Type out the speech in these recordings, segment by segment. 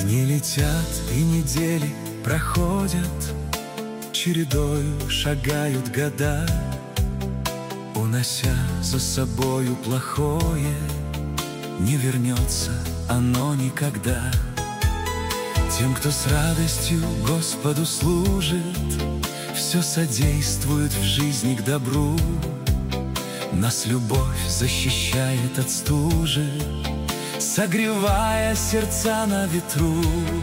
Дни летят и недели проходят, чередою шагают года, унося за собою плохое. Не вернется оно никогда. Тем, кто с радостью Господу служит, все содействует в жизни к добру. Нас любовь защищает от стужи, согревая сердца на ветру.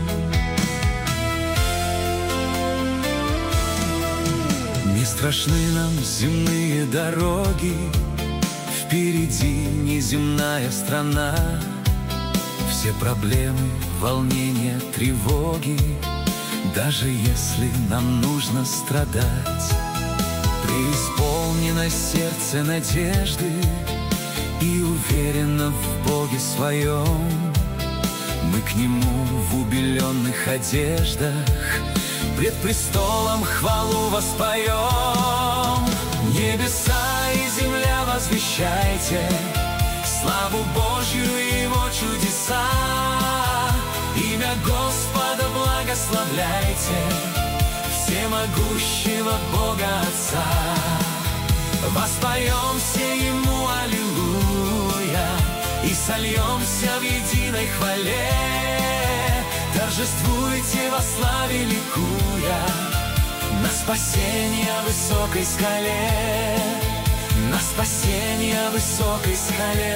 Не страшны нам земные дороги, впереди неземная страна. Все проблемы, волнения, тревоги, даже если нам нужно страдать. Преисполнено сердце надежды, и уверенно в Боге своем мы к Нему в убеленных одеждах пред престолом хвалу воспоем. Небеса и земля возвещайте славу Божью и Его чудеса. Имя Господа благословляйте, всемогущего Бога Отца. Воспоем все Ему аллилуйя и сольемся в единой хвале. Торжествуйте во славе ликуя на спасение высокой скале, на спасение высокой скале.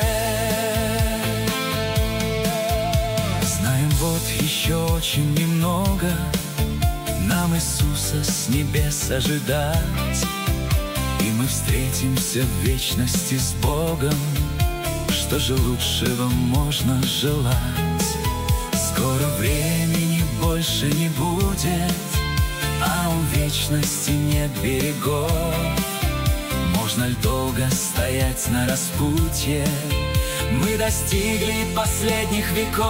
Знаем, вот еще очень немного нам Иисуса с небес ожидать, и мы встретимся в вечности с Богом. Что же лучшего можно желать? Скоро времени больше не будет, а у вечности нет берегов. Можно ли долго стоять на распутье? Мы достигли последних веков.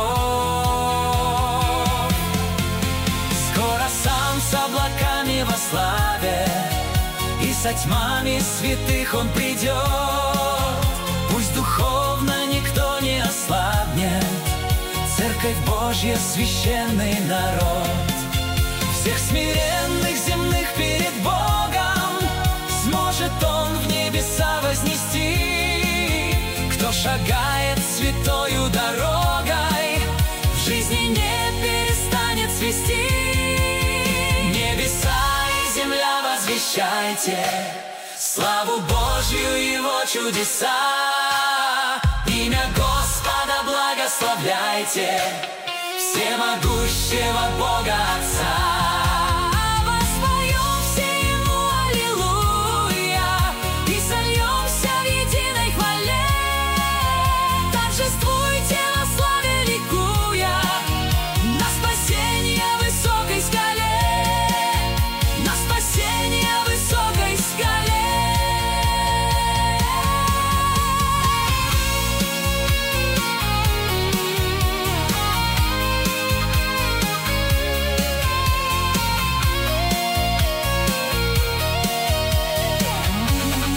Скоро сам с облаками во славе, и со тьмами святых Он придет. Пусть духовно никто не ослабнет, Церковь Божья, священный народ. Всех смиренных земных перед Богом сможет Он в небеса вознести. Кто шагает святою дорогой, в жизни не перестанет цвести. Небеса и земля возвещайте славу Божью и Его чудеса. Имя Господа благословляйте, всемогущего Бога Отца. Воспоем все Ему аллилуйя и сольемся в единой хвале. Торжествуйте во славе ликуя на спасение высокой скале, на спасение высокой скале.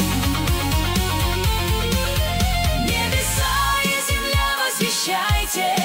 Небеса и земля возвещайте